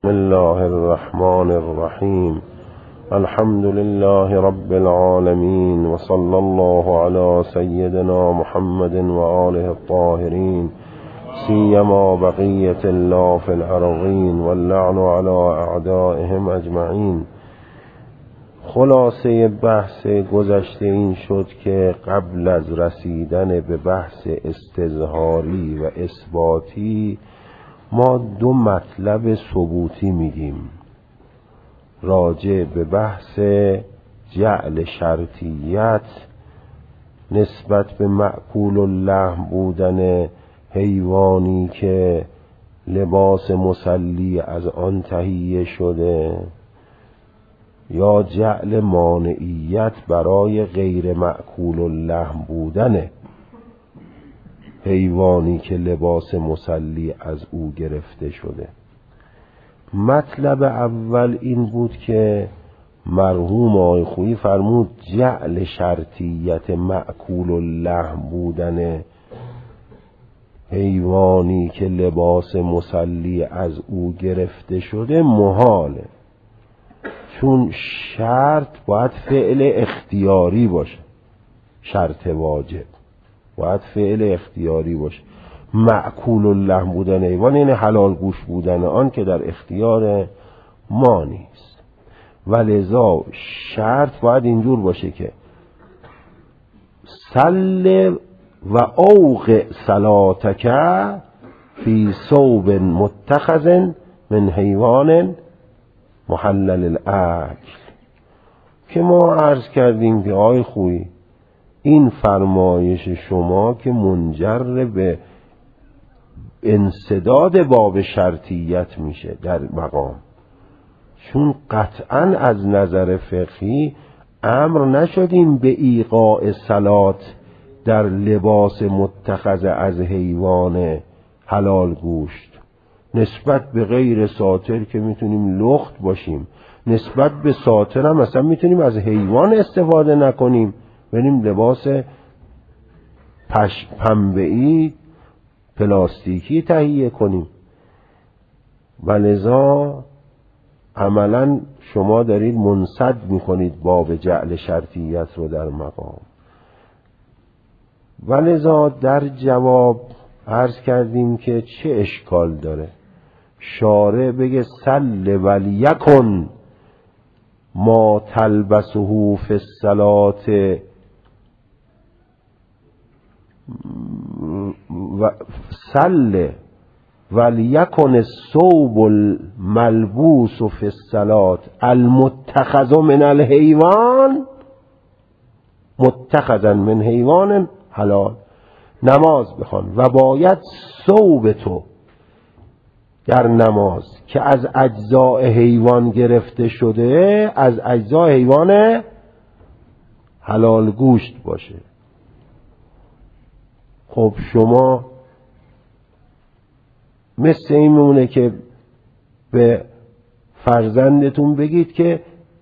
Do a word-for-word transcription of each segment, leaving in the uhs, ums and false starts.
بسم الله الرحمن الرحیم. الحمد لله رب العالمین و صلی الله علی سیدنا محمد و آله الطاهرین سیما بقیة الله فی الارضین واللعن علی اعدائهم اجمعین. خلاصه بحث گذشته این شد که قبل از رسیدن به بحث استظهاری و اثباتی ما دو مطلب ثبوتی میگیم راجع به بحث جعل شرطیت نسبت به مأکول اللحم بودن حیوانی که لباس مسلی از آن تهیه شده، یا جعل مانعیت برای غیر مأکول اللحم بودن حیوانی که لباس مسلی از او گرفته شده. مطلب اول این بود که مرحوم آقای خویی فرمود جعل شرطیت مأکول اللحم بودن حیوانی که لباس مسلی از او گرفته شده محاله، چون شرط باید فعل اختیاری باشه. شرط واجب باید فعل اختیاری باشه. مأکول اللحم بودن حیوان یعنی حلال گوش بودن آن که در اختیار ما نیست، ولذا شرط باید اینجور باشه که صل و اوقع صلاتک فی ثوب متخذ من حیوان محلل الاکل. که ما عرض کردیم که آقای خویی این فرمایش شما که منجر به انسداد باب شرطیت میشه در مقام، چون قطعا از نظر فقهی امر نشدیم به ایقاع صلات در لباس متخذ از حیوان حلال گوشت. نسبت به غیر ساتر که میتونیم لخت باشیم، نسبت به ساتر هم مثلا میتونیم از حیوان استفاده نکنیم، بریم لباس پش پنبه‌ای پلاستیکی تهیه کنیم. ولذا عملا شما دارید منسد میکنید باب جعل شرطیت رو در مقام. ولذا در جواب عرض کردیم که چه اشکال داره شارع بگه صل ولیکن ما تلبسه فی الصلاة و صل ولیکن الثوب الملبوس فی الصلاة المتخذ من الحیوان متخذا من حیوان حلال. نماز بخوان و باید ثوب تو در نماز که از اجزاء حیوان گرفته شده از اجزاء حیوان حلال گوشت باشه. خب شما مثل این میمونه که به فرزندتون بگید که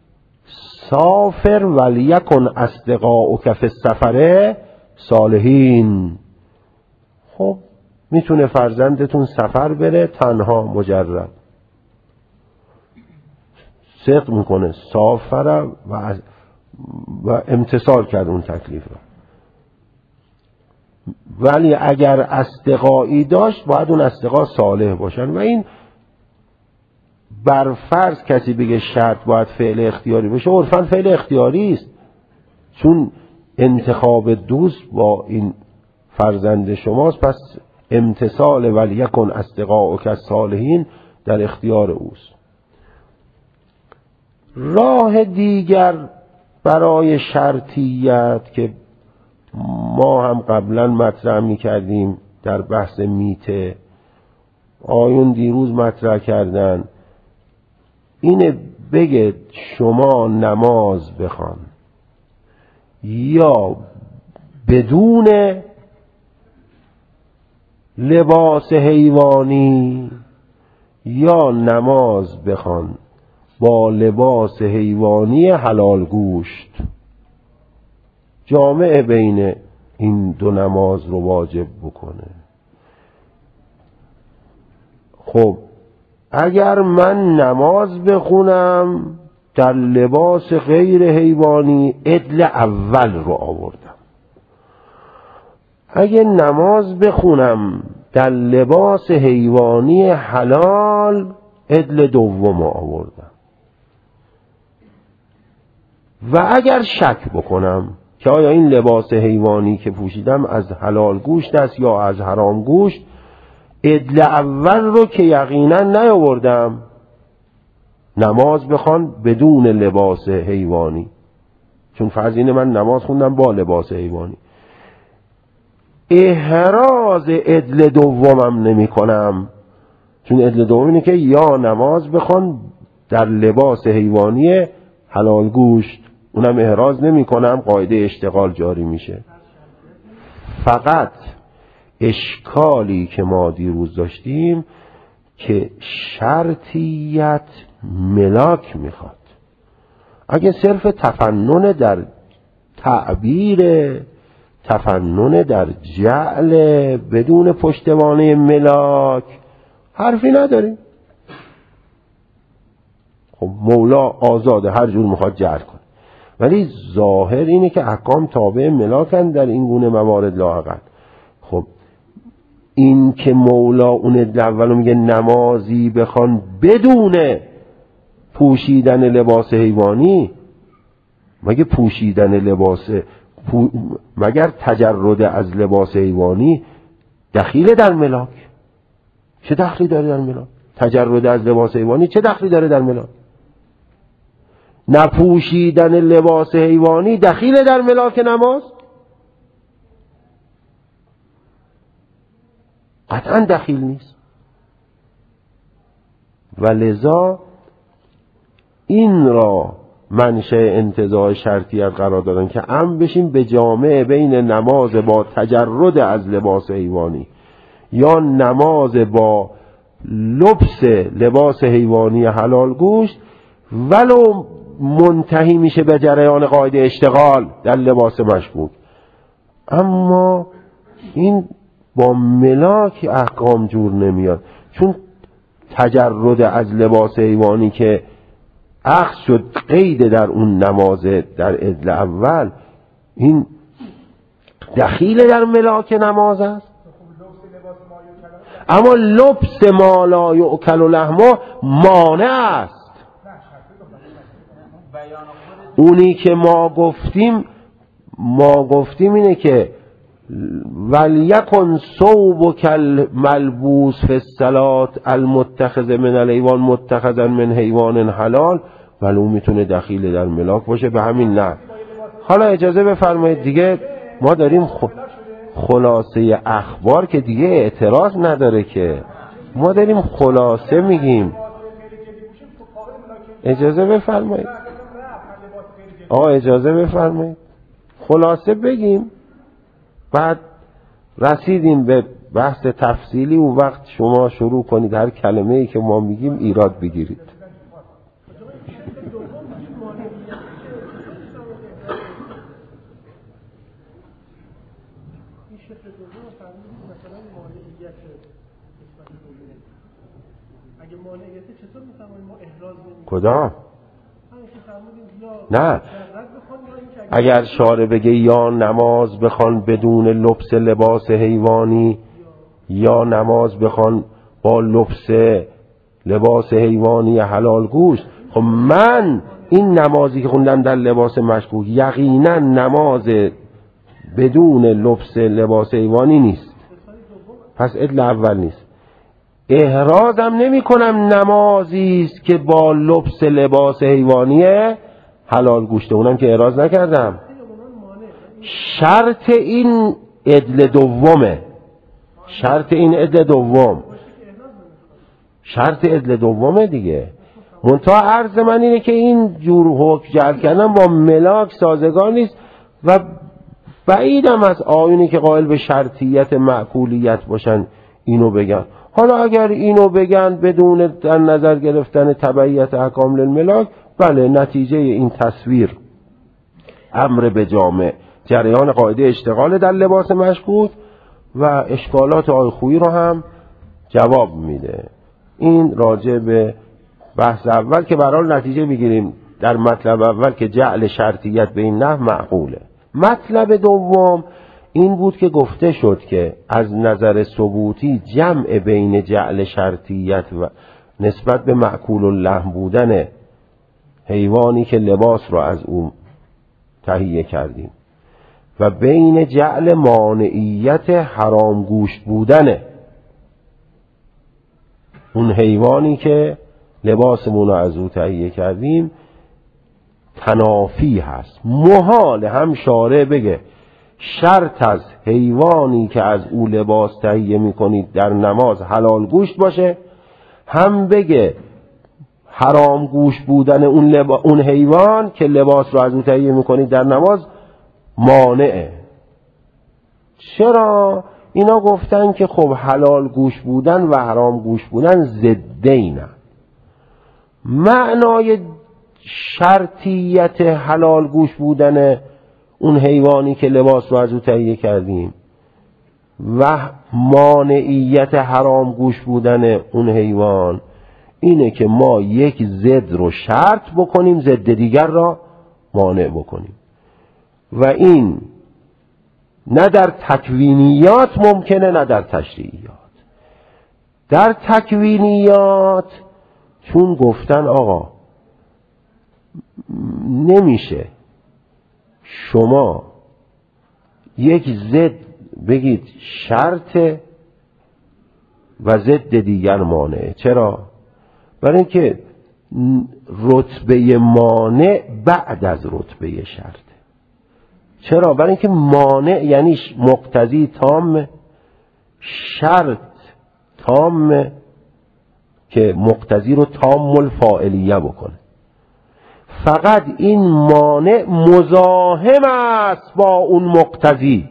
سافر ولیکن اصدقاؤک فی السفر صالحین. خب میتونه فرزندتون سفر بره تنها مجرد، صدق میکنه سافر و, و امتثال کرد اون تکلیف رو، ولی اگر اصدقایی داشت باید اون اصدقا صالح باشن. و این برفرض کسی بگه شرط باید فعل اختیاری باشه، عرفاً فعل اختیاری است، چون انتخاب دوست با این فرزند شماست، پس امتثال ولیکن اصدقاؤک الصالحین در اختیار اوست. راه دیگر برای شرطیت که ما هم قبلا مطرح می کردیم در بحث میته، آیون دیروز مطرح کردن، اینه بگه شما نماز بخوان یا بدون لباس حیوانی یا نماز بخوان با لباس حیوانی حلال گوشت. جامع بین این دو نماز رو واجب بکنه. خب اگر من نماز بخونم در لباس غیر حیوانی، عدل اول رو آوردم. اگه نماز بخونم در لباس حیوانی حلال، عدل دوم رو آوردم. و اگر شک بکنم که آیا این لباس حیوانی که پوشیدم از حلال گوشت است یا از حرام گوشت، عدل اول رو که یقینا نیاوردم، نماز بخوان بدون لباس حیوانی، چون فرض اینه من نماز خوندم با لباس حیوانی. احراز عدل دومم نمی کنم، چون عدل دوم اینه که یا نماز بخوان در لباس حیوانی حلال گوشت، اونم احراز نمی کنم، قاعده اشتغال جاری میشه. فقط اشکالی که ما دیروز داشتیم که شرطیت ملاک میخواد. اگه صرف تفنن در تعبیر، تفنن در جعل بدون پشتوانه ملاک، حرفی نداریم. خب مولا آزاده، هر جور میخواد جعل کنه، ولی ظاهر اینه که احکام تابع ملاکن در این گونه موارد لااقل. خب این که مولا اون اولو میگه نمازی بخوان بدون پوشیدن لباس حیوانی، مگه پوشیدن لباس پو... مگر تجرد از لباس حیوانی دخیل در ملاک؟ چه دخلی داره در ملاک؟ تجرد از لباس حیوانی چه دخلی داره در ملاک؟ نپوشیدن لباس حیوانی دخیل در ملاک نماز؟ قطعا دخیل نیست. و لذا این را منشأ انتزاع شرطیت قرار دادن که هم بشیم به جامع بین نماز با تجرد از لباس حیوانی یا نماز با لبس لباس حیوانی حلال گوشت، ولو منتهی میشه به جریان قاعده اشتغال در لباس مشکوک. اما این با ملاک احکام جور نمیاد، چون تجرد از لباس حیوانی که اخذ شد قید در اون نماز در عدل اول، این دخیل در ملاک نماز است. اما لبس ما لا یؤکل لحمه مانع است. اونی که ما گفتیم ما گفتیم اینه که ولیکن ثوبک الملبوس فی الصلاة المتخذ من الحیوان متخذا من حیوان حلال، ولو میتونه دخیل در ملاک باشه به همین نه. حالا اجازه بفرمایید دیگه، ما داریم خلاصه اخبار که دیگه اعتراض نداره که، ما داریم خلاصه میگیم. اجازه بفرمایید آقا، اجازه بفرمایید خلاصه بگیم، بعد رسیدیم به بحث تفصیلی، و وقت شما شروع کنید هر کلمه ای که ما میگیم ایراد بگیرید. کدام؟ نه، اگر شارع بگه یا نماز بخوان بدون لبس لباس حیوانی یا نماز بخوان با لبس لباس حیوانی حلال گوشت، خب من این نمازی که خوندم در لباس مشکوک یقینا نماز بدون لبس لباس حیوانی نیست، پس عدل اول نیست. احرازم نمی کنم نمازی است که با لبس لباس حیوانی حلال گوشته، اونم که احراز نکردم. شرط این عدل دومه، شرط این عدل دوم شرط عدل دومه دیگه. منتها عرض من اینه که این جور حکم جعل کردن با ملاک سازگار نیست و بعیدم از آیونی که قائل به شرطیت معقولیت باشن اینو بگن. حالا اگر اینو بگن بدون در نظر گرفتن تبعیت احکام للملاک، بله، نتیجه این تصویر امر به جامع، جریان قاعده اشتغال در لباس مشکوک و اشکالات آی خویی رو هم جواب میده. این راجع به بحث اول که برای نتیجه میگیریم در مطلب اول که جعل شرطیت به این نحو معقوله. مطلب دوم این بود که گفته شد که از نظر ثبوتی جمع بین جعل شرطیت و نسبت به معقول اللحم بودن حیوانی که لباس را از اون تهیه کردیم و بین جعل مانعیت حرام گوشت بودن اون حیوانی که لباسمون رو از او تهیه کردیم تنافی هست. محال هم شارع بگه شرط از حیوانی که از او لباس تهیه میکنید در نماز حلال گوشت باشه، هم بگه حرام گوشت بودن اون, لبا... اون حیوان که لباس رو از او تهیه میکنید در نماز مانعه. چرا؟ اینا گفتن که خب حلال گوشت بودن و حرام گوشت بودن ضدینه. معنای شرطیت حلال گوشت بودن اون حیوانی که لباس رو از او تهیه کردیم و مانعیت حرام گوشت بودن اون حیوان اینه که ما یک ضد رو شرط بکنیم، ضد دیگر را مانع بکنیم و این نه در تکوینیات ممکنه نه در تشریعیات. در تکوینیات چون گفتن آقا نمیشه شما یک ضد بگید شرط و ضد دیگر مانعه. چرا؟ برای اینکه رتبه مانع بعد از رتبه شرط. چرا؟ برای اینکه مانع یعنی مقتضی تام، شرط تام که مقتضی رو تام الفاعلیه بکنه. فقط این مانع مزاحم است با اون مقتضی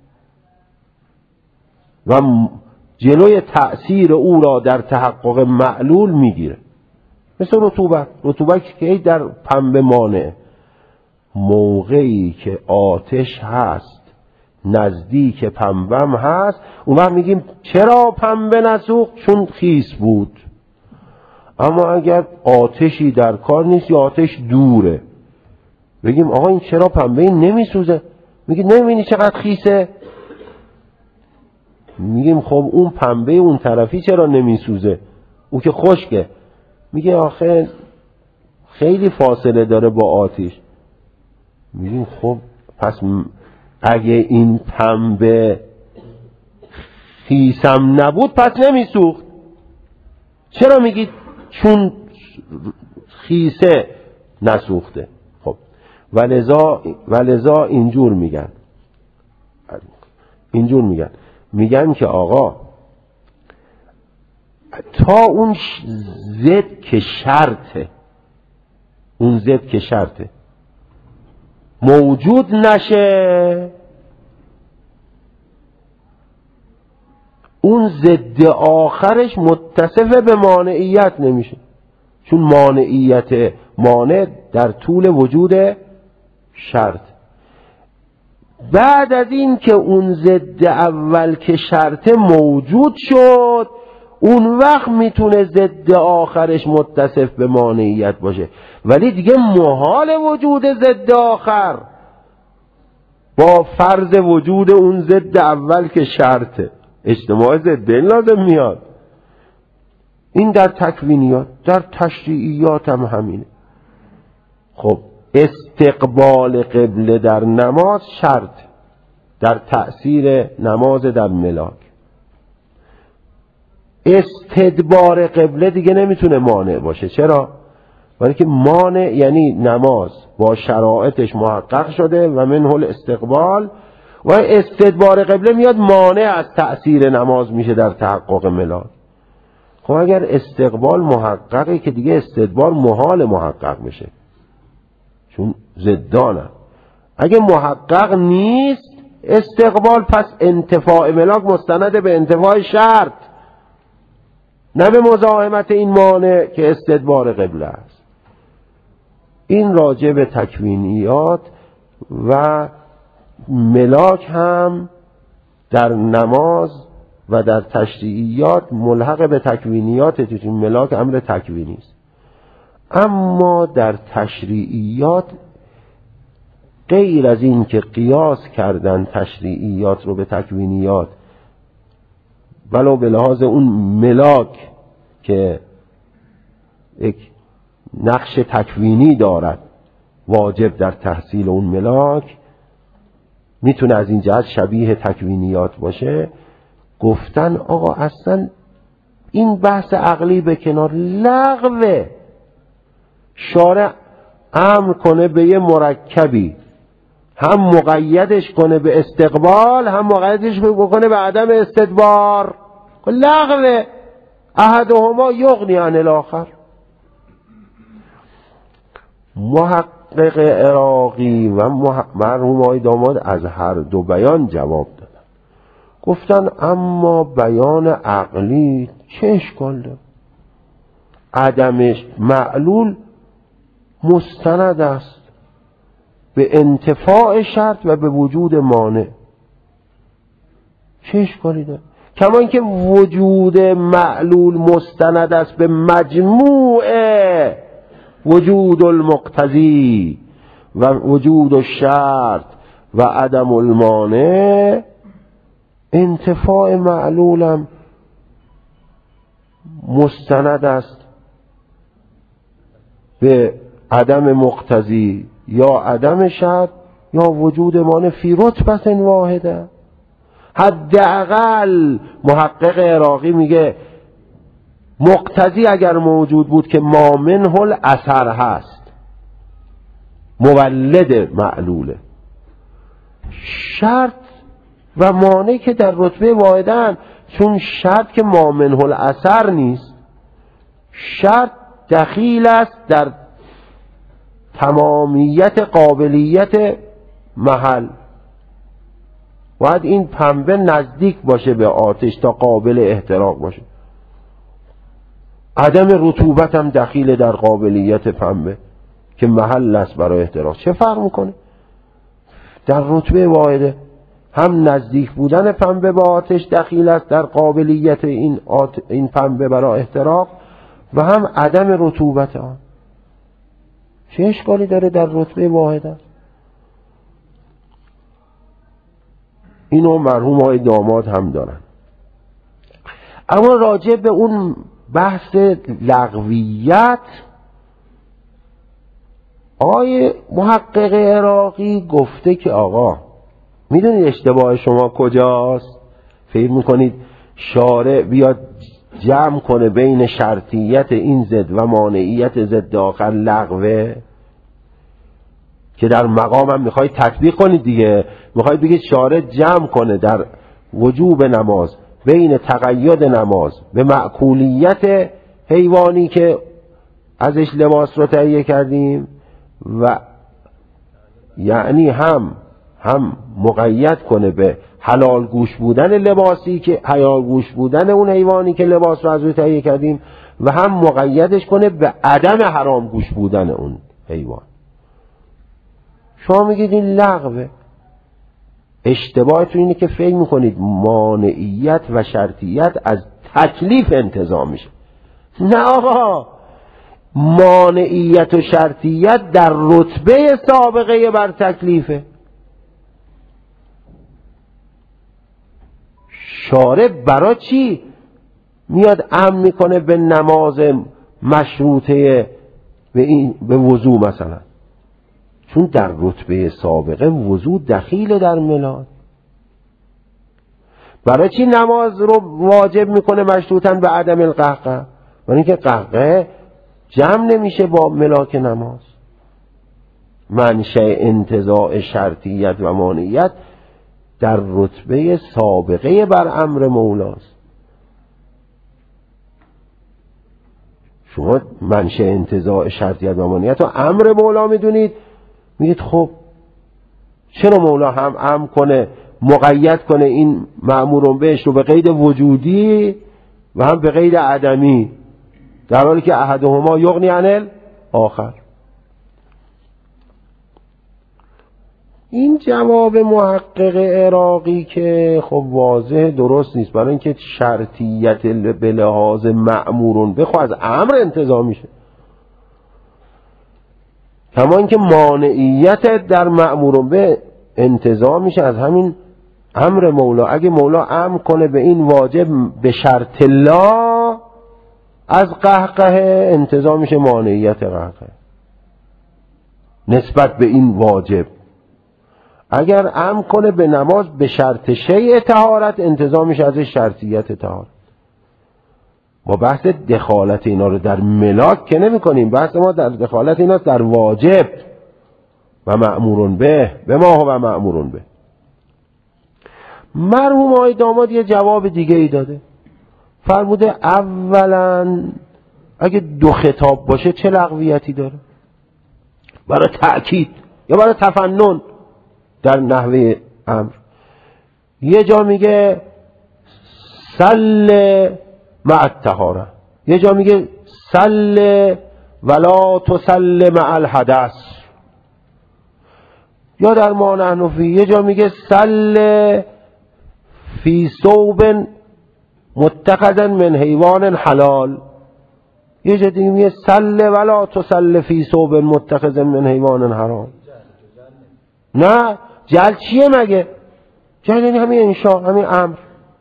و جلوی تأثیر او را در تحقق معلول میگیره. مثل رطوبت. رطوبت که در پنبه مانع، موقعی که آتش هست نزدیک پنبم هست اون وقت میگیم چرا پنبه نسوخت؟ چون خیس بود. اما اگر آتشی در کار نیست یا آتش دوره بگیم آقا این چرا پنبه این نمیسوزه؟ میگه نمیبینی چقدر خیسه؟ میگیم خب اون پنبه اون طرفی چرا نمیسوزه؟ او که خشکه. میگه آخه خیلی فاصله داره با آتش. میگیم خب پس اگه این پنبه خیسم نبود پس نمیسوخت. چرا میگید چون خیسه نسوخته؟ خب ولذا ولذا اینجور میگن اینجور میگن میگن که آقا تا اون ضد که شرطه اون ضد که شرطه موجود نشه اون ضد آخرش متصف به مانعیت نمیشه. چون مانعیت مانع در طول وجود شرط. بعد از این که اون ضد اول که شرط موجود شد اون وقت میتونه ضد آخرش متصف به مانعیت باشه. ولی دیگه محال وجود ضد آخر با فرض وجود اون ضد اول که شرطه. اجتماع ضدین لازم میاد. این در تکوینیات. در تشریعیات هم همینه. خب استقبال قبله در نماز شرط در تأثیر نماز در ملاک. استدبار قبله دیگه نمیتونه مانع باشه. چرا؟ برای که مانع یعنی نماز با شرایطش محقق شده و منه الاستقبال و استدبار قبله میاد مانع از تأثیر نماز میشه در تحقق ملاک. خب اگر استقبال محققه که دیگه استدبار محال محقق بشه چون ضدانه. اگه محقق نیست استقبال پس انتفاع ملاک مستند به انتفاع شرط نه به مزاحمت این مانع که استدبار قبله است. این راجع به تکوینیات و ملاک هم در نماز و در تشریعیات ملحق به تکوینیات، توی ملاک امر تکوینی است. اما در تشریعیات غیر از این که قیاس کردن تشریعیات رو به تکوینیات، ولو به لحاظ اون ملاک که یک نقش تکوینی دارد واجب در تحصیل اون ملاک، میتونه از این جهت شبیه تکوینیات باشه. گفتن آقا اصلا این بحث عقلی به کنار، لغوه. شارع امر کنه به یه مرکبی، هم مقیدش کنه به استقبال، هم مقیدش بکنه به عدم استدبار، لغوه. احدهما یغنی عن الاخر. محقق عراقی و مرحوم آقای داماد از هر دو بیان جواب دادن. گفتن اما بیان عقلی چه اشکال داره؟ عدمش معلول مستند است به انتفاع شرط و به وجود مانع. چه اشکالی داره؟ کما اینکه وجود معلول مستند است به مجموع وجود المقتضی و وجود الشرط و عدم المانع، انتفاع معلولم مستند است به عدم مقتضی یا عدم شرط یا وجود مانع فی رتبه واحده. حداقل محقق عراقی میگه مقتضی اگر موجود بود که ما منه الاثر هست، مولد معلوله، شرط و مانع که در رتبه واحدن، چون شرط که ما منه الاثر نیست، شرط دخیل است در تمامیت قابلیت محل. باید این پنبه نزدیک باشه به آتش تا قابل احتراق باشه. عدم رطوبت هم دخیل در قابلیت پنبه که محل است برای احتراق. چه فرق میکنه؟ در رتبه واحده هم نزدیک بودن پنبه به آتش دخیل است در قابلیت این, آت... این پنبه برای احتراق و هم عدم رطوبت آن. چه اشکالی داره در رتبه واحده؟ اینو مرحوم آقای داماد هم دارن. اما راجع به اون بحث لغویت، آقای محقق عراقی گفته که آقا میدونید اشتباه شما کجاست؟ فکر میکنید شارع بیاد جمع کنه بین شرطیت این ضد و مانعیت ضد آخر لغوه؟ که در مقام هم میخواید تطبیق کنید دیگه، میخواید بگید شارع جمع کنه در وجوب نماز بین تقید نماز به معقولیت حیوانی که ازش لباس رو تهیه کردیم، و یعنی هم هم مقید کنه به حلال گوش بودن لباسی که حلال گوش بودن اون حیوانی که لباس رو از روی تهیه کردیم، و هم مقیدش کنه به عدم حرام گوش بودن اون حیوان. شما میگید این لغوه. اشتباهتون اینه که فکر میکنید مانعیت و شرطیت از تکلیف انتزاع میشه. نه آقا، مانعیت و شرطیت در رتبه سابقه بر تکلیفه. شارع برای چی میاد امر میکنه به نماز مشروطه به, این به وضو مثلا؟ چون در رتبه سابقه وضو دخیل در ملاد. برای چی نماز رو واجب میکنه مشروطاً به عدم القهقه؟ برای اینکه قهقه جمع نمیشه با ملاک نماز. منشأ انتزاع شرطیت و مانعیت در رتبه سابقه بر امر مولاست. شما منشأ انتزاع شرطیت و مانعیت و امر مولا میدونید، میگید خب چرا مولا هم امر کنه مقید کنه این مأمورون بهش رو به قید وجودی و هم به قید عدمی، در حالی که احدهما یغنی عن الاخر. این جواب محقق عراقی که خب واضح درست نیست، برای اینکه شرطیت به لحاظ مأمورون به خب از امر انتزاع میشه، کما اینکه مانعیت در مأمورون به انتزاع میشه از همین امر مولا. اگه مولا امر کنه به این واجب به شرط لا، از قهقه انتزاع میشه مانعیت قهقه نسبت به این واجب. اگر امر کنه به نماز به شرط شیء طهارت، انتزاع میشه از شرطیت طهارت. ما بحث دخالت اینا رو در ملاک که نمی کنیم، بحث ما در دخالت اینا در واجب و مأمورون به به ما و مأمورون به. مرحوم آقای داماد یه جواب دیگه ای داده، فرموده اولا اگه دو خطاب باشه چه لغویتی داره؟ برای تأکید یا برای تفنن در نحوه امر. یه جا میگه سل مع الطهاره، یه جا میگه سل ولا تسل مع الحدث، یا در ما نحن فی یه جا میگه سل فی ثوب متخذا من حیوان حلال، یه جا دیگه میگه سل ولا تسل فی ثوب متخذا من حیوان حرام. نه جل چیه مگه؟ جل یعنی همین انشاء، همین امر.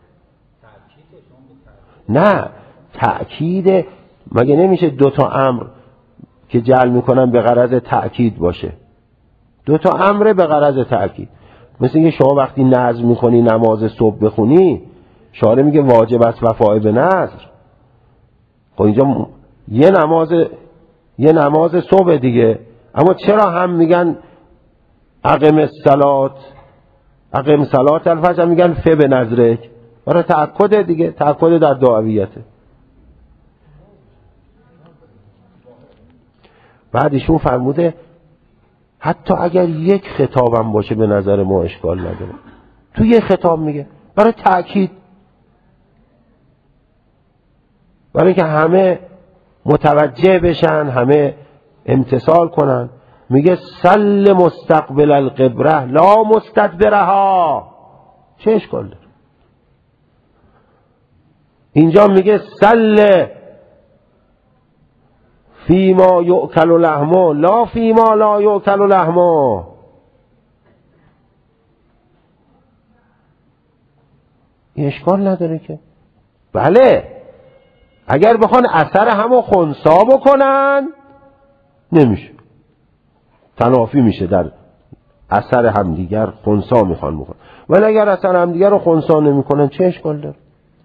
نه تأکید مگه نمیشه دو تا امر که جل میکنن به غرض تأکید باشه؟ دو تا امر به غرض تأکید. مثل اینکه شما وقتی نذر میکنی نماز صبح بخونی، شارع میگه واجب است وفای به نذر. خب اینجا یه نماز یه نماز صبح دیگه، اما چرا هم میگن اقم الصلات اقم صلات الفجر، میگن ف به نظرک؟ برای تأکد دیگه، تأکد در دعویته. بعد ایشون فرموده حتی اگر یک خطابم باشه به نظر ما اشکال نداره. تو یک خطاب میگه برای تأکید، برای اینکه همه متوجه بشن، همه امتثال کنن. میگه سل مستقبل القبله لا مستدبرها، چه اشکال داره؟ اینجا میگه سل فیما یؤکل لحمه لا فیما لا یؤکل لحمه. این اشکال نداره که. بله اگر بخوان اثر همو خنثی بکنن نمیشه، تنافی میشه، در اثر همدیگر خنثی میخوان بکنن. ولی اگر اثر همدیگر رو خنثی نمیکنن چه اشکال داره؟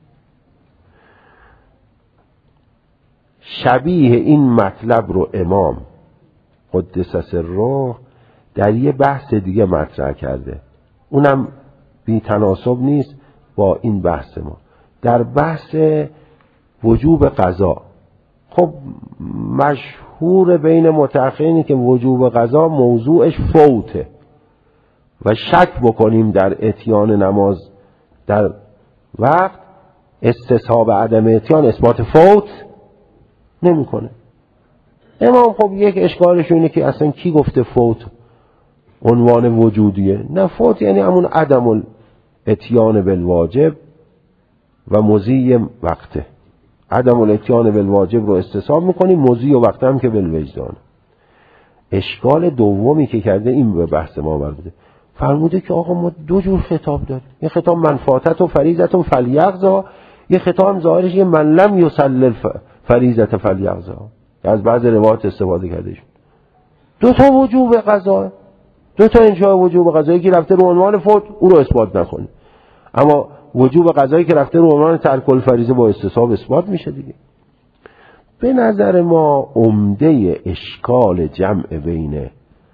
شبیه این مطلب رو امام قدس سره در یه بحث دیگه مطرح کرده، اونم بی تناسب نیست با این بحث ما، در بحث وجوب قضا. خب مشهور بین متأخرینی که وجوب قضا موضوعش فوته و شک بکنیم در اتیان نماز در وقت، استصحاب عدم اتیان اثبات فوت نمیکنه. امام خب یک اشکالش اینه که اصلا کی گفته فوت عنوان وجودیه؟ نه، فوت یعنی همون عدم الاتیان بالواجب و مضی وقته. عدم الاتیان بالواجب رو استصحاب میکنیم، مضی و وقته هم که بالوجدان. اشکال دومی که کرده این به بحث ما برده، فرموده که آقا ما دو جور خطاب داریم، یه خطاب منفاتت و فریضت و فلیغزا، یه خطاب ظاهرش یه من لم یصلی فریضت فلیغزا، از بعض روایات استفاده کرده شد. دو تا وجوب قضا، دو تا انشاء وجوب قضایی که رفته رو عنوان فوت او رو اثبات نکنی، اما وجوب قضایی که رفته رو عنوان ترک الفریضه با استصحاب اثبات میشه دیگه. به نظر ما عمده اشکال جمع بین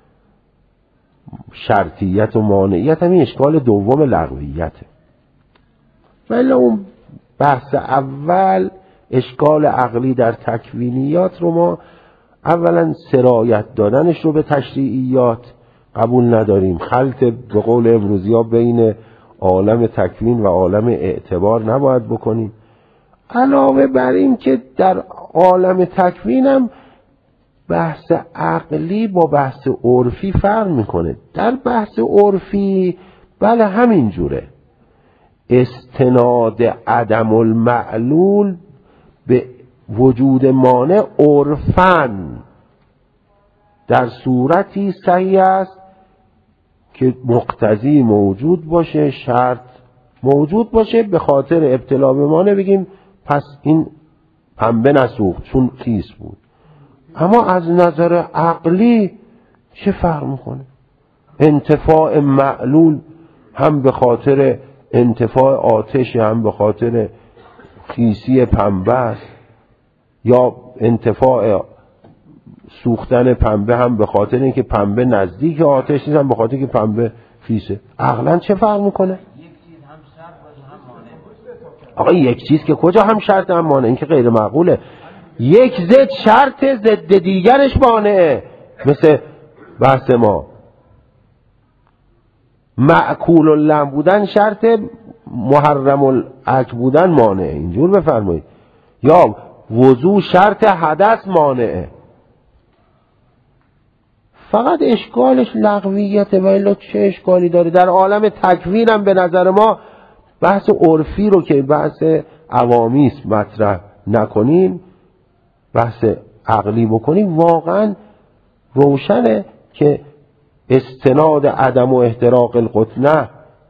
شرطیت و مانعیت همین اشکال دوم لغویته. ولی اون بحث اول اشکال عقلی در تکوینیات رو ما اولا سرایت دادنش رو به تشریعیات قبول نداریم، خلط به قول امروزی ها بین عالم تکوین و عالم اعتبار نباید بکنیم. علاوه بر این که در عالم تکوین هم بحث عقلی با بحث عرفی فرق میکنه. در بحث عرفی بله همین جوره، استناد عدم المعلول به وجود مانع عرفاً در صورتی صحیح است که مقتضی موجود باشه، شرط موجود باشه. به خاطر ابتلا به مانع بگیم پس این پنبه نسوخت چون خیس بود. اما از نظر عقلی چه فرق میکنه؟ انتفاع معلول هم به خاطر انتفاع آتش، هم به خاطر خیسی پنبه است، یا انتفاع سوختن پنبه هم به خاطر اینکه پنبه نزدیک آتش نیست، هم به خاطر اینکه پنبه خیسه. عقلا چه فرق میکنه؟ آقا یک چیز که کجا هم شرط هم مانع، این که غیر معقوله. یک ضد شرط ضد دیگرش مانعه، مثل بحث ما معکول اللحم بودن شرط محرم الاکل بودن مانعه، اینجور بفرمایید. یا وضو شرط حدث مانعه. فقط اشکالش لغویته و الا چه اشکالی داره؟ در عالم تکوین هم به نظر ما بحث عرفی رو که بحث عوامی است مطرح نکنیم، بحث عقلی بکنیم، واقعا روشنه که استناد عدم و احتراق القطنه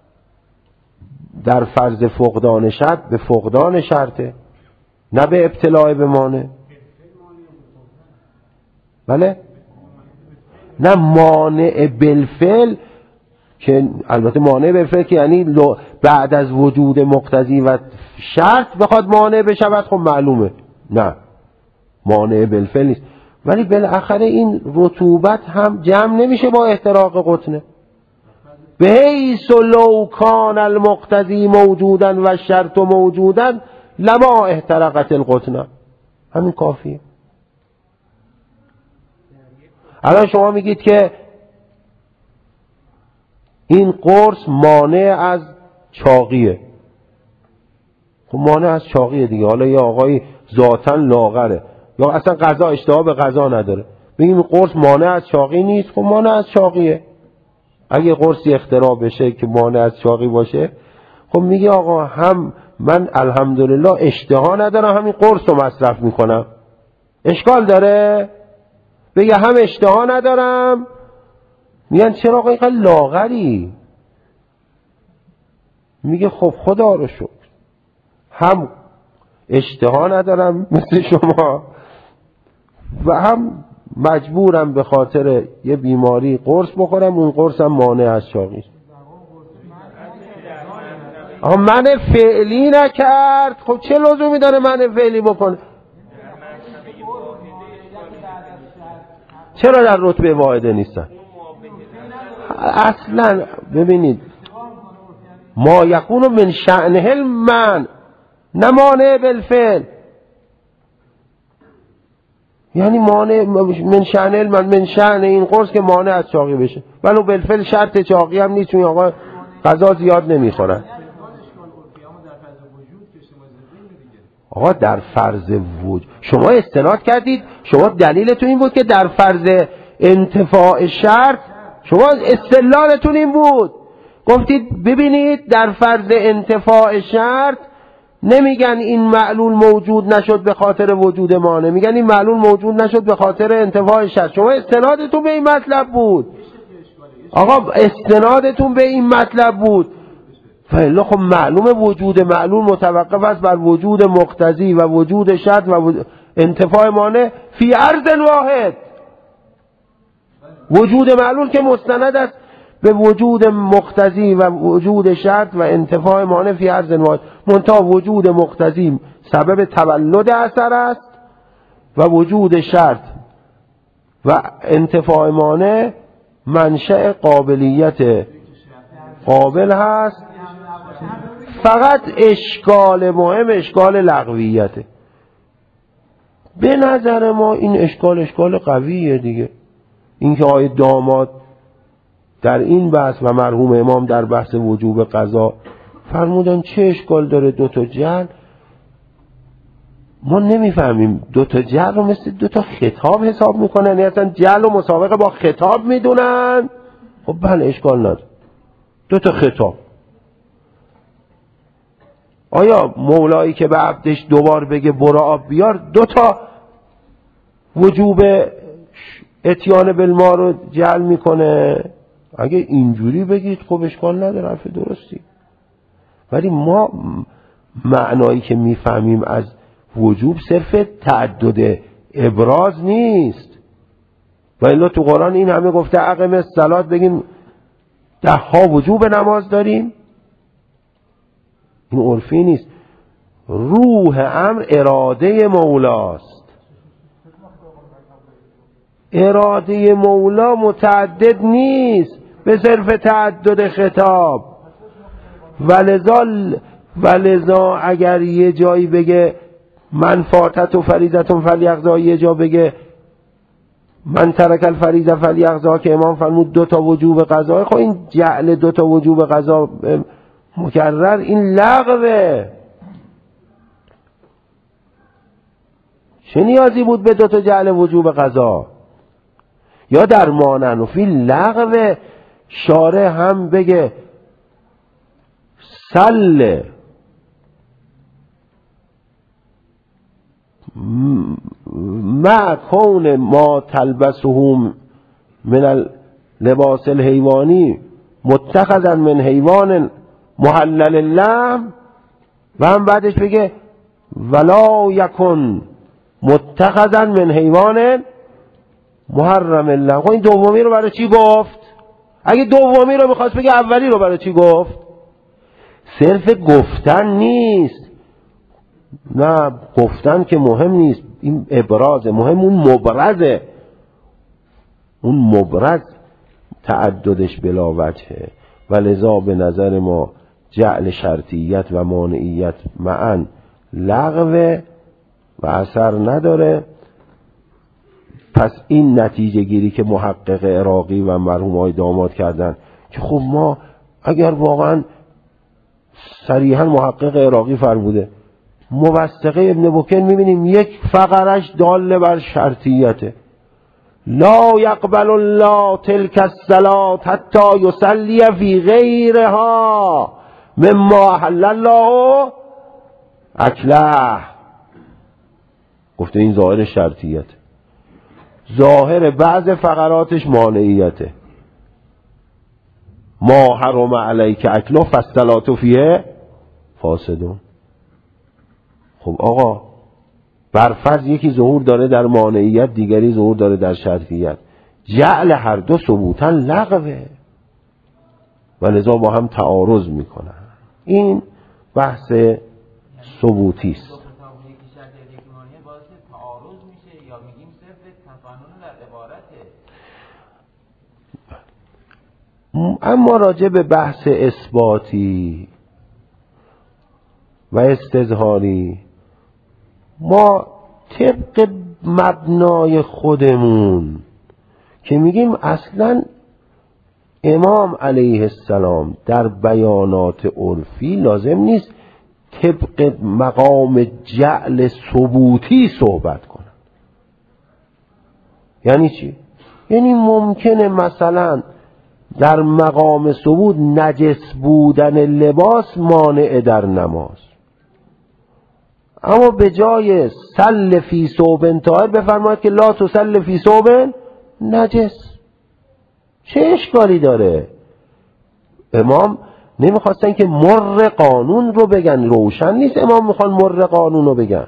در فرض فقدان شرط به فقدان شرطه، نه به ابتلاع به مانع. بله؟ نه مانع بالفعل، که البته مانع بالفعل که یعنی بعد از وجود مقتضی و شرط بخواد مانع بشود، خب معلومه نه مانع بالفعل نیست. ولی بالاخره این رطوبت هم جمع نمیشه با احتراق قطنه. به حیث لو کان المقتضی موجودن و شرط موجودن لما احترقت القطنه، همین کافیه. الان شما میگید که این قرص مانع از چاقیه، خب مانع از چاقیه دیگه. حالا یه آقای ذاتاً لاغره یا اصلا غذا اشتها به غذا نداره، بگیم قرص مانع از چاقی نیست، خب مانع از چاقیه. اگه قرصی اختراع بشه که مانع از چاقی باشه، خب میگه آقا هم من الحمدلله اشتها ندارم همین قرص رو مصرف میکنم. اشکال داره؟ بگه هم اشتها ندارم، میگن چرا آقا اینقدر لاغری؟ میگه خب خدا رو شکر هم اشتها ندارم مثل شما و هم مجبورم به خاطر یه بیماری قرص بخورم، اون قرص هم مانع از چاقی. آها من فعلی نکرد، خب چه لزومی داره من فعلی بکنه؟ چرا در رتبه واحده نیستن؟ اصلا ببینید ما یکون من شأنه المنع نه مانع بالفعل، یعنی مانع من شأنه المنع، من شأن این قرص که مانع از چاقی بشه، ولو بالفعل شرط چاقی هم نیست، چون آقا غذا زیاد نمیخورن. آقا در فرض وجود شما استناد کردید، شما دلیلتون این بود که در فرض انتفاع شرط، شما استدلالتون این بود، گفتید ببینید در فرض انتفاع شرط نمیگن این معلول موجود نشد به خاطر وجود مانع، میگن این معلول موجود نشد به خاطر انتفاع شرط. شما استنادتون به این مطلب بود. آقا استنادتون به این مطلب بود. فعلا خب معلوم وجود معلول متوقف است بر وجود مقتضی و وجود شرط و انتفاع مانع فی عرض واحد. وجود معلول که مستند است به وجود مقتضی و وجود شرط و انتفاع مانع فی عرض واحد، منتها وجود مقتضی سبب تولد اثر است و وجود شرط و انتفاع مانع منشأ قابلیت قابل هست. فقط اشکال مهم اشکال لغویته. به نظر ما این اشکال اشکال قویه دیگه. اینکه آقای داماد در این بحث و مرحوم امام در بحث وجوب قضا فرمودن چه اشکال داره دو تا جعل ما نمیفهمیم دو تا جعل رو مثل دو تا خطاب حساب میکنن، یعنی اصلا جعل و مسابقه با خطاب میدونن. خب بله اشکال نداره، دو تا خطاب. آیا مولایی که به عبدش دوبار بگه برو آب بیار دو تا وجوب اتیان بالما رو جعل میکنه؟ اگه اینجوری بگید خب اشکال نداره، حرف درستی. ولی ما معنایی که میفهمیم از وجوب صرف تعدد ابراز نیست. و الا تو قرآن این همه گفته اقم الصلاة، بگیم ده ها وجوب نماز داریم؟ این عرفی نیست. روح امر اراده مولاست. اراده مولا متعدد نیست به صرف تعدد خطاب. ولذا ولذا اگر یه جایی بگه من فاتت و فریضتون فلیقضا، یه جا بگه من ترک الفریضه فلیقضا که امام فرمود دو تا وجوب قضا، خب این جعل دو تا وجوب قضا مکرر این لغوه. چه نیازی بود به دو تا جعل وجوب قضا؟ یا در مانن و فی لغوه شارع هم بگه سل ما کون ما تلبسهم من لباس الحیوانی متخذا من حیوان محلل اللحم، و هم بعدش بگه ولا یکن متخذا من حیوان محرم اللحم. خب این دومی رو برای چی گفت؟ اگه دومی رو میخواست بگه اولی رو برای چی گفت؟ صرف گفتن نیست. نه گفتن که مهم نیست، این ابرازه، مهم اون مبرزه. اون مبرز تعددش بلا وجهه. و لذا به نظر ما جعل شرطیت و مانعیت معا لغوه و اثر نداره. پس این نتیجه گیری که محقق عراقی و مرحوم های داماد کردن که خب ما اگر واقعا صریحا محقق عراقی فرموده موثقه ابن بکر میبینیم یک فقرش دال بر شرطیته، لا یقبل الله تلک الصلاة حتی یصلی فی غیرها مما احل الله اکله. گفته این ظاهر شرطیت، ظاهر بعض فقراتش مانعیته. ما حرم علیک اکله فالصلاة فیه فاسدون. خب آقا برفرض یکی ظهور داره در مانعیت، دیگری ظهور داره در شرطیت، جعل هر دو ثبوتا لغوه و لذا با هم تعارض میکنن. این بحث ثبوتی است. اما راجع به بحث اثباتی و استظهاری ما طبق مبنای خودمون که میگیم اصلا امام علیه السلام در بیانات عرفی لازم نیست طبق مقام جعل ثبوتی صحبت کنن. یعنی چی؟ یعنی ممکنه مثلا در مقام ثبوت نجس بودن لباس مانع در نماز، اما به جای سل فی ثوب طاهر بفرماید که لا تسل فی ثوب نجس. چه اشکالی داره؟ امام نمیخواستن که مر قانون رو بگن، روشن نیست امام میخوان مر قانون رو بگن.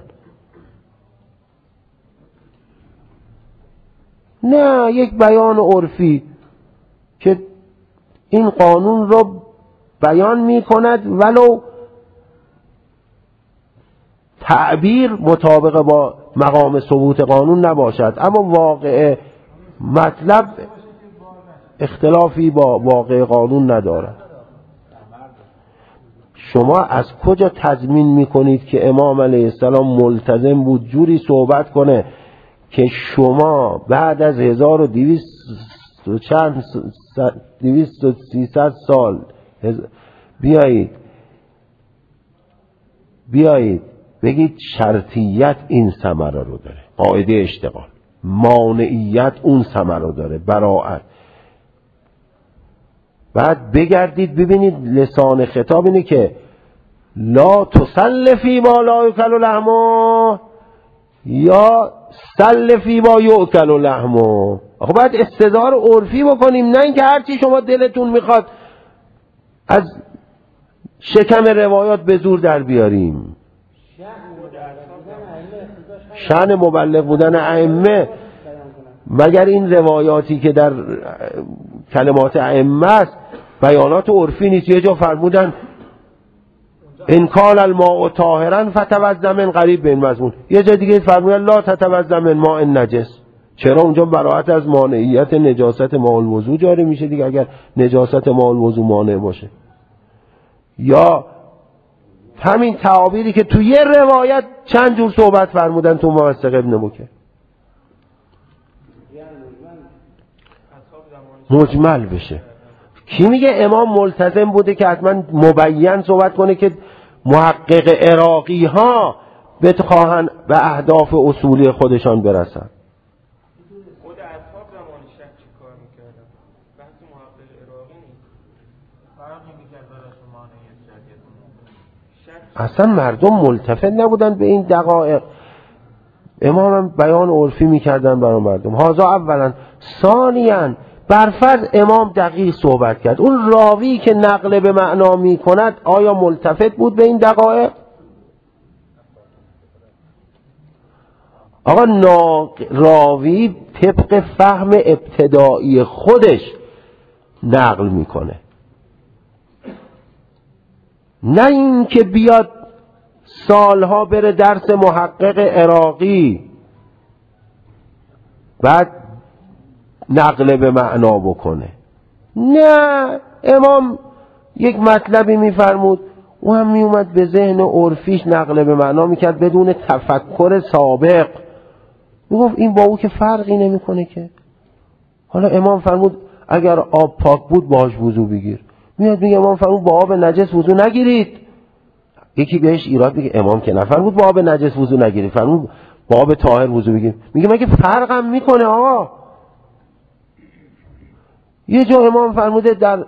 نه، یک بیان عرفی که این قانون رو بیان میکند ولو تعبیر مطابق با مقام ثبوت قانون نباشد، اما واقع مطلب اختلافی با واقع قانون ندارد. شما از کجا تضمین میکنید که امام علیه السلام ملتزم بود جوری صحبت کنه که شما بعد از هزار و دویست و چند دویست و سیصد سال بیایید بیایید بگید شرطیت این ثمره رو داره، قاعده اشتغال، مانعیت اون ثمره رو داره، براءت. بعد بگردید ببینید لسان خطاب اینه که لا تسلفی ما لا یؤکل لحمه یا سلفی ما یؤکل لحمه. آخه باید استظهار عرفی بکنیم، نه اینکه هرچی شما دلتون میخواد از شکم روایات به زور در بیاریم. شأن مبلغ بودن ائمه، مگر این روایاتی که در کلمات ائمه است بیانات عرفی نیست؟ یه جا فرمودن ان کان الماء طاهرا فتوضا من قریب به این مضمون، یه جا دیگه فرمودن لا تتوضا من ماء نجس. چرا؟ اونجا براءت از مانعیت نجاست ماء الوضو جاری میشه دیگه، اگر نجاست ماء الوضو مانع باشه. یا همین تعابیری که تو یه روایت چند جور صحبت فرمودن تو موثق ابن بکر، مجمل بشه. کی میگه امام ملتزم بوده که حتما مبین صحبت کنه که محقق عراقی ها بخواهن به اهداف اصولی خودشان برسن؟ خود اصحاب زمان شک چی کار میکردن؟ بحث محقق عراقی نیست، فرقی میکرد برای شریعت. اصلا مردم ملتفت نبودن به این دقایق. امام هم بیان عرفی میکردن برای مردم. هازا اولا. ثانیاً برفرض امام دقیق صحبت کرد، اون راوی که نقل به معنا می کند آیا ملتفت بود به این دقایق؟ آقا راوی طبق فهم ابتدایی خودش نقل میکنه، نه این که بیاد سالها بره درس محقق عراقی بعد نقل به معنا بکنه. نه، امام یک مطلبی میفرمود او هم میومد به ذهن عرفیش نقل به معنا میکرد بدون تفکر سابق، میگفت این با او که فرقی نمیکنه که. حالا امام فرمود اگر آب پاک بود باش وضو بگیر، میاد میگه امام فرمود با آب نجس وضو نگیرید. یکی بهش ایراد میگه امام که نفرمود با آب نجس وضو نگیرید، فرمود با آب طاهر وضو بگیر. میگه مگه فرقم میکنه آقا؟ یه جا امام فرموده در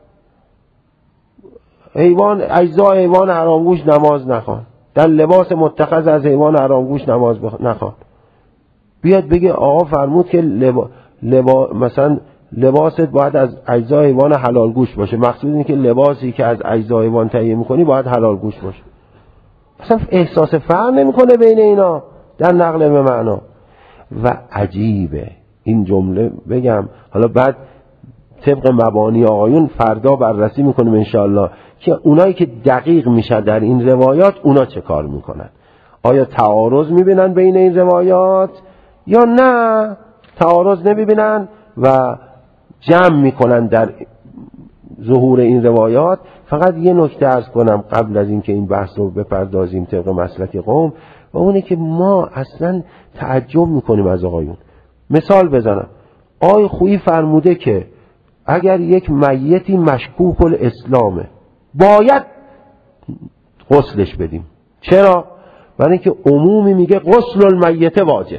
حیوان اجزای حیوان حرامگوش نماز نخوان، در لباس متخذ از حیوان حرامگوش نماز بخ... نخوان. بیاد بگه آقا فرمود که لبا... لبا... مثلا لباست باید از اجزای حیوان حلال گوش باشه، مقصود اینه که لباسی که از اجزای حیوان تهیه میکنی باید حلال گوش باشه. اصلا احساس فرق نمیکنه بین اینا در نقل به معنا. و عجیبه این جمله بگم، حالا بعد طبق مبانی آقایون فردا بررسی میکنیم انشاءالله که اونایی که دقیق میشن در این روایات اونا چه کار میکنن. آیا تعارض میبینن بین این روایات یا نه تعارض نمیبینن و جمع میکنن در ظهور این روایات. فقط یه نکته عرض کنم قبل از اینکه این بحث رو بپردازیم طبق مسلک قوم، و اونه که ما اصلا تعجب میکنیم از آقایون. مثال بزنم، آقای خویی فرموده که اگر یک میتی مشکوک الاسلامه باید غسلش بدیم. چرا؟ برای اینکه عمومی میگه غسل المیت واجب.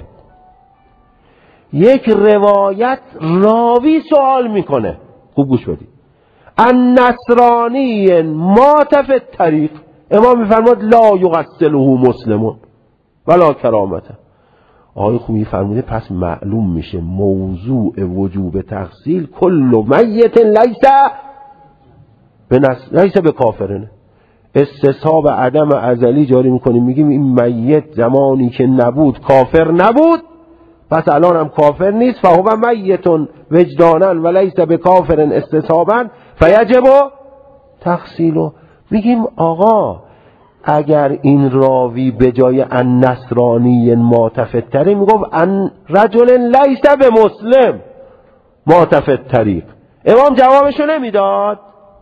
یک روایت راوی سوال میکنه، خوب گوش بدید، النصرانی مات فی الطریق، امام میفرماد لا یغسله مسلمون ولا کرامته. آقای خوبی فرموده پس معلوم میشه موضوع وجوب تغسیل کل میت لیس به نس... لیس به کافرنه. استصحاب عدم ازلی جاری میکنیم، میگیم این میت زمانی که نبود کافر نبود، پس الان هم کافر نیست، فهو میتون وجدانن و لیس به کافرن استصحابا فیجب تغسیلو. میگیم آقا اگر این راوی به جای ان نصرانی ماتفتره میگفت ان رجل لیس به مسلم ماتفت طریق، امام جوابشو نمیداد؟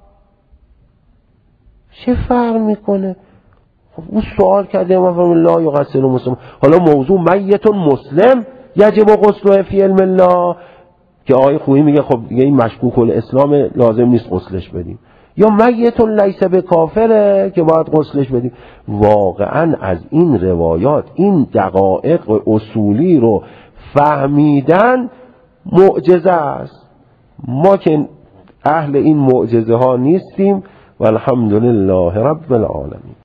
چه فرق میکنه؟ خب اون سوال کرده امام فرمود لا یغسل مسلم. حالا موضوع میتون مسلم یجب غسله فی علم الله که آقای خویی میگه خب دیگه این مشکوک الاسلام لازم نیست غسلش بدیم. یا میت لیس به کافره که باید غسلش بدیم. واقعا از این روایات این دقایق اصولی رو فهمیدن معجزه است. ما که اهل این معجزه ها نیستیم و الحمدلله رب العالمین.